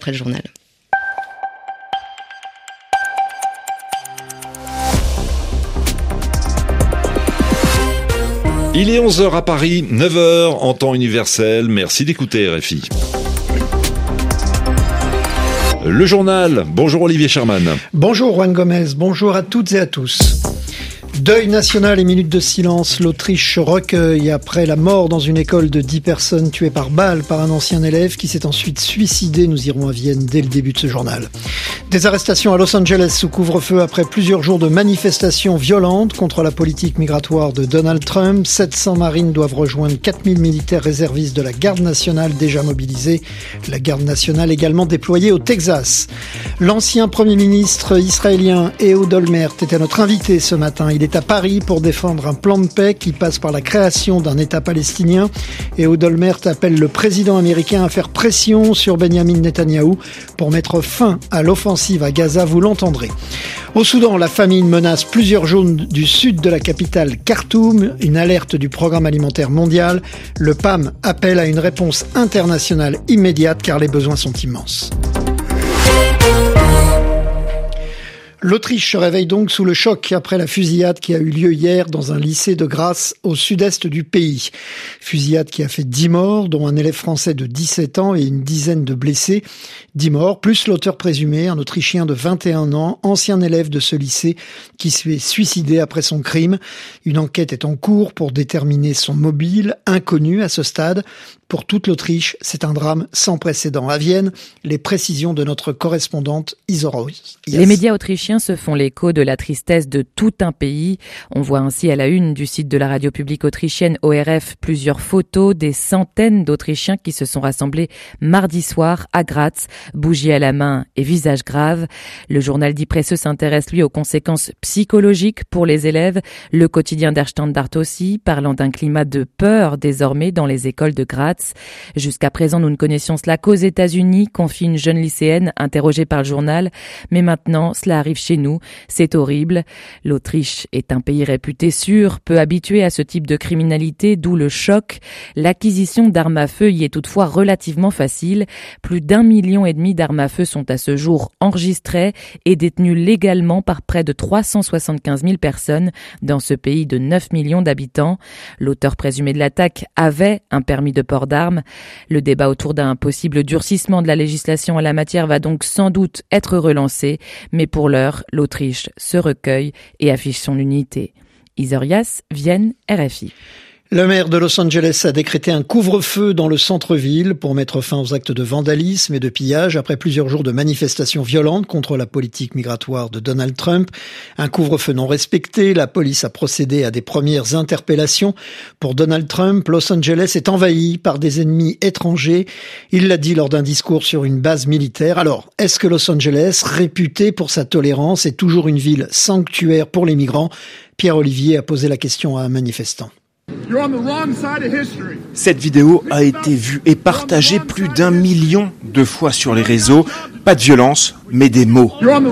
après le journal. Il est 11h à Paris, 9h en temps universel. Merci d'écouter RFI. Le journal. Bonjour Olivier Sherman. Bonjour Juan Gomez. Bonjour à toutes et à tous. Deuil national et minute de silence. L'Autriche recueille après la mort dans une école de 10 personnes tuées par balle par un ancien élève qui s'est ensuite suicidé. Nous irons à Vienne dès le début de ce journal. Des arrestations à Los Angeles sous couvre-feu après plusieurs jours de manifestations violentes contre la politique migratoire de Donald Trump. 700 marines doivent rejoindre 4000 militaires réservistes de la garde nationale déjà mobilisés. La garde nationale également déployée au Texas. L'ancien premier ministre israélien Ehud Olmert était notre invité ce matin. Il est à Paris pour défendre un plan de paix qui passe par la création d'un État palestinien. Ehud Olmert appelle le président américain à faire pression sur Benyamin Netanyahou pour mettre fin à l'offensive à Gaza, vous l'entendrez. Au Soudan, la famine menace plusieurs zones du sud de la capitale Khartoum, une alerte du Programme alimentaire mondial. Le PAM appelle à une réponse internationale immédiate car les besoins sont immenses. L'Autriche se réveille donc sous le choc après la fusillade qui a eu lieu hier dans un lycée de Graz au sud-est du pays. Fusillade qui a fait 10 morts, dont un élève français de 17 ans et une dizaine de blessés. 10 morts, plus l'auteur présumé, un Autrichien de 21 ans, ancien élève de ce lycée qui s'est suicidé après son crime. Une enquête est en cours pour déterminer son mobile, inconnu à ce stade. Pour toute l'Autriche, c'est un drame sans précédent. À Vienne, les précisions de notre correspondante Isora. Yes. Les médias autrichiens se font l'écho de la tristesse de tout un pays. On voit ainsi à la une du site de la radio publique autrichienne ORF plusieurs photos des centaines d'Autrichiens qui se sont rassemblés mardi soir à Graz, bougies à la main et visage grave. Le journal Die Presse s'intéresse lui aux conséquences psychologiques pour les élèves. Le quotidien Der Standard aussi, parlant d'un climat de peur désormais dans les écoles de Graz. Jusqu'à présent, nous ne connaissions cela qu'aux États-Unis, confie une jeune lycéenne interrogée par le journal. Mais maintenant, cela arrive chez nous. C'est horrible. L'Autriche est un pays réputé sûr, peu habitué à ce type de criminalité, d'où le choc. L'acquisition d'armes à feu y est toutefois relativement facile. Plus d'1,5 million d'armes à feu sont à ce jour enregistrées et détenues légalement par près de 375 000 personnes dans ce pays de 9 millions d'habitants. L'auteur présumé de l'attaque avait un permis de port d'armes. Le débat autour d'un possible durcissement de la législation en la matière va donc sans doute être relancé, mais pour l'heure, l'Autriche se recueille et affiche son unité. Isorias, Vienne, RFI. Le maire de Los Angeles a décrété un couvre-feu dans le centre-ville pour mettre fin aux actes de vandalisme et de pillage après plusieurs jours de manifestations violentes contre la politique migratoire de Donald Trump. Un couvre-feu non respecté, la police a procédé à des premières interpellations. Pour Donald Trump, Los Angeles est envahi par des ennemis étrangers. Il l'a dit lors d'un discours sur une base militaire. Alors, est-ce que Los Angeles, réputé pour sa tolérance, est toujours une ville sanctuaire pour les migrants ? Pierre Olivier a posé la question à un manifestant. Cette vidéo a été vue et partagée plus d'1 million de fois sur les réseaux. Pas de violence, mais des mots.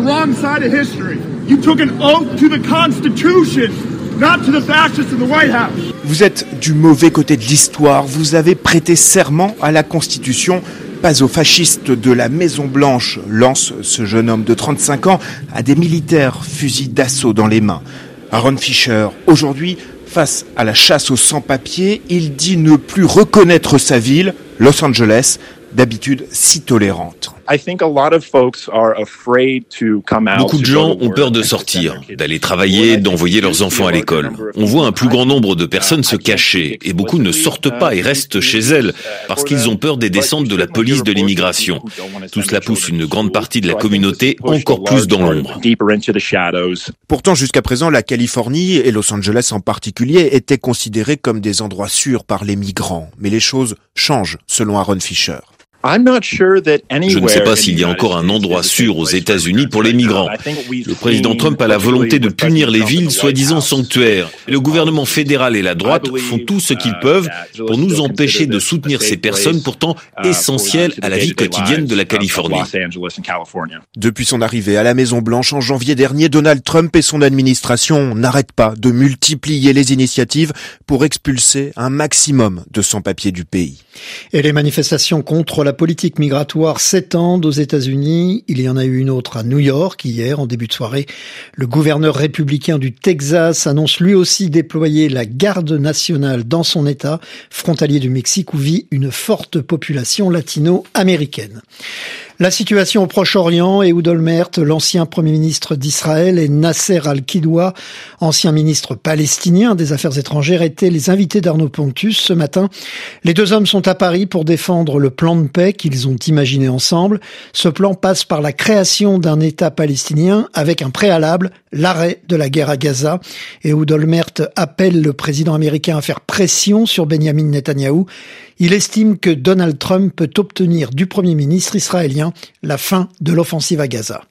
Vous êtes du mauvais côté de l'histoire. Vous avez prêté serment à la Constitution. Pas aux fascistes de la Maison-Blanche, lance ce jeune homme de 35 ans à des militaires, fusil d'assaut dans les mains. Aaron Fisher, aujourd'hui, face à la chasse aux sans-papiers, il dit ne plus reconnaître sa ville, Los Angeles, d'habitude si tolérante. Beaucoup de gens ont peur de sortir, d'aller travailler, d'envoyer leurs enfants à l'école. On voit un plus grand nombre de personnes se cacher et beaucoup ne sortent pas et restent chez elles parce qu'ils ont peur des descentes de la police de l'immigration. Tout cela pousse une grande partie de la communauté encore plus dans l'ombre. Pourtant, jusqu'à présent, la Californie et Los Angeles en particulier étaient considérés comme des endroits sûrs par les migrants. Mais les choses changent, selon Aaron Fisher. Je ne sais pas s'il y a encore un endroit sûr aux États-Unis pour les migrants. Le président Trump a la volonté de punir les villes soi-disant sanctuaires. Le gouvernement fédéral et la droite font tout ce qu'ils peuvent pour nous empêcher de soutenir ces personnes pourtant essentielles à la vie quotidienne de la Californie. Depuis son arrivée à la Maison-Blanche en janvier dernier, Donald Trump et son administration n'arrêtent pas de multiplier les initiatives pour expulser un maximum de sans-papiers du pays. Et les manifestations contre la la politique migratoire s'étende aux États-Unis. Il y en a eu une autre à New York hier, en début de soirée. Le gouverneur républicain du Texas annonce lui aussi déployer la garde nationale dans son État, frontalier du Mexique où vit une forte population latino-américaine. La situation au Proche-Orient, Ehud Olmert, l'ancien Premier ministre d'Israël, et Nasser Al-Kidwa, ancien ministre palestinien des Affaires étrangères, étaient les invités d'Arnaud Pontus ce matin. Les deux hommes sont à Paris pour défendre le plan de paix qu'ils ont imaginé ensemble. Ce plan passe par la création d'un État palestinien avec un préalable, l'arrêt de la guerre à Gaza. Ehud Olmert appelle le président américain à faire pression sur Benyamin Netanyahou. Il estime que Donald Trump peut obtenir du Premier ministre israélien la fin de l'offensive à Gaza.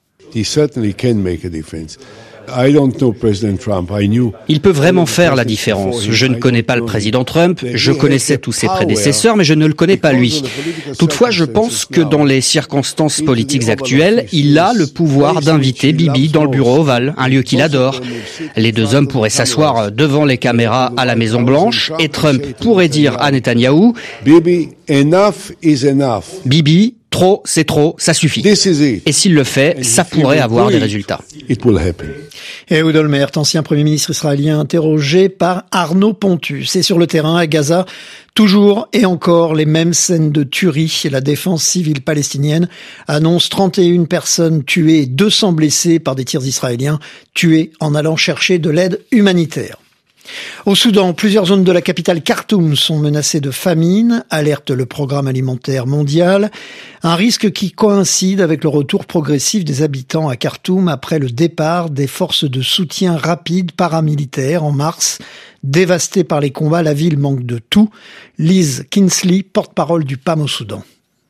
Il peut vraiment faire la différence. Je ne connais pas le président Trump, je connaissais tous ses prédécesseurs, mais je ne le connais pas lui. Toutefois, je pense que dans les circonstances politiques actuelles, il a le pouvoir d'inviter Bibi dans le bureau ovale, un lieu qu'il adore. Les deux hommes pourraient s'asseoir devant les caméras à la Maison Blanche et Trump pourrait dire à Netanyahou « Bibi, enough is enough. Bibi, trop, c'est trop, ça suffit. » Et s'il le fait, ça pourrait avoir des résultats. Ehud Olmert, ancien Premier ministre israélien, interrogé par Arnaud Pontus. Et sur le terrain, à Gaza, toujours et encore les mêmes scènes de tuerie. La défense civile palestinienne annonce 31 personnes tuées et 200 blessées par des tirs israéliens, tués en allant chercher de l'aide humanitaire. Au Soudan, plusieurs zones de la capitale Khartoum sont menacées de famine, alerte le Programme alimentaire mondial. Un risque qui coïncide avec le retour progressif des habitants à Khartoum après le départ des forces de soutien rapide paramilitaires en mars. Dévastée par les combats, la ville manque de tout. Liz Kinsley, porte-parole du PAM au Soudan.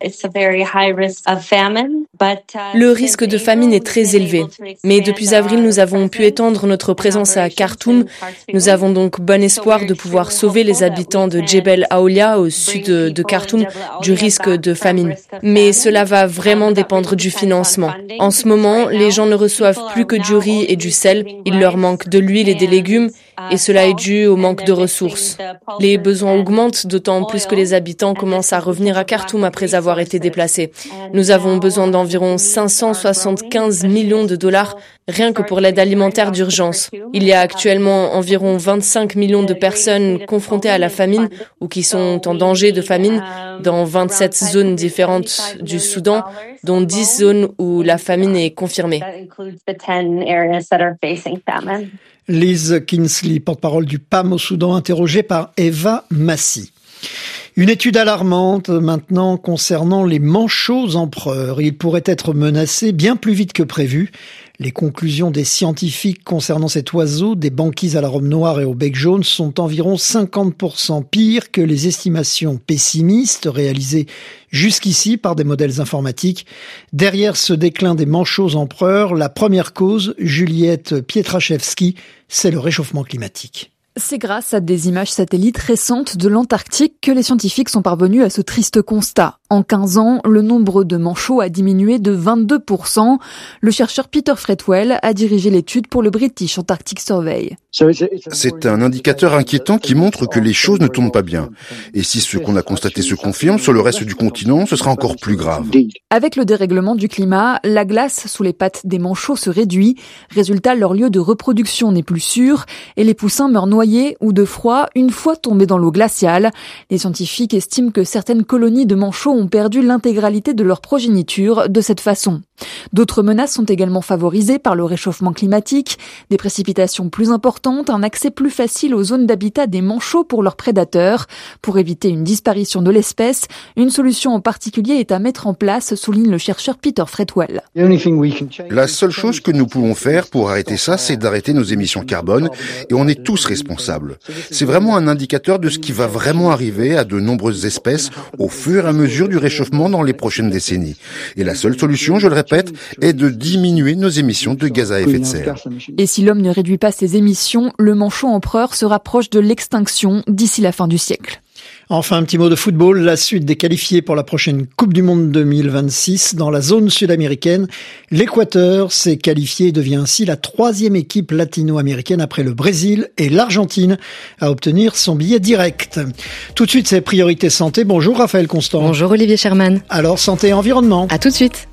Le risque de famine est très élevé. Mais depuis avril, nous avons pu étendre notre présence à Khartoum. Nous avons donc bon espoir de pouvoir sauver les habitants de Djebel Aoulia, au sud de Khartoum, du risque de famine. Mais cela va vraiment dépendre du financement. En ce moment, les gens ne reçoivent plus que du riz et du sel. Il leur manque de l'huile et des légumes, et cela est dû au manque de ressources. Les besoins augmentent, d'autant plus que les habitants commencent à revenir à Khartoum après avoir été déplacés. Nous avons besoin d'environ 575 millions de dollars rien que pour l'aide alimentaire d'urgence. Il y a actuellement environ 25 millions de personnes confrontées à la famine ou qui sont en danger de famine dans 27 zones différentes du Soudan, dont 10 zones où la famine est confirmée. Liz Kinsley, porte-parole du PAM au Soudan, interrogée par Eva Massy. Une étude alarmante maintenant concernant les manchots empereurs. Ils pourraient être menacés bien plus vite que prévu. Les conclusions des scientifiques concernant cet oiseau, des banquises à la robe noire et au bec jaune, sont environ 50% pires que les estimations pessimistes réalisées jusqu'ici par des modèles informatiques. Derrière ce déclin des manchots empereurs, la première cause, Juliette Pietraszewski, c'est le réchauffement climatique. C'est grâce à des images satellites récentes de l'Antarctique que les scientifiques sont parvenus à ce triste constat. En 15 ans, le nombre de manchots a diminué de 22%. Le chercheur Peter Fretwell a dirigé l'étude pour le British Antarctic Survey. C'est un indicateur inquiétant qui montre que les choses ne tournent pas bien. Et si ce qu'on a constaté se confirme, sur le reste du continent, ce sera encore plus grave. Avec le dérèglement du climat, la glace sous les pattes des manchots se réduit. Résultat, leur lieu de reproduction n'est plus sûr et les poussins meurent noyés ou de froid une fois tombés dans l'eau glaciale. Les scientifiques estiment que certaines colonies de manchots ont perdu l'intégralité de leur progéniture de cette façon. D'autres menaces sont également favorisées par le réchauffement climatique, des précipitations plus importantes, un accès plus facile aux zones d'habitat des manchots pour leurs prédateurs. Pour éviter une disparition de l'espèce, une solution en particulier est à mettre en place, souligne le chercheur Peter Fretwell. La seule chose que nous pouvons faire pour arrêter ça, c'est d'arrêter nos émissions carbone, et on est tous responsables. C'est vraiment un indicateur de ce qui va vraiment arriver à de nombreuses espèces au fur et à mesure du réchauffement dans les prochaines décennies. Et la seule solution, je le répète, est de diminuer nos émissions de gaz à effet de serre. Et si l'homme ne réduit pas ses émissions, le manchot empereur se rapproche de l'extinction d'ici la fin du siècle. Enfin, un petit mot de football. La suite des qualifiés pour la prochaine Coupe du Monde 2026 dans la zone sud-américaine. L'Équateur s'est qualifié et devient ainsi la 3e équipe latino-américaine après le Brésil et l'Argentine à obtenir son billet direct. Tout de suite, c'est Priorité Santé. Bonjour Raphaël Constant. Bonjour Olivier Sherman. Alors, santé et environnement. À tout de suite.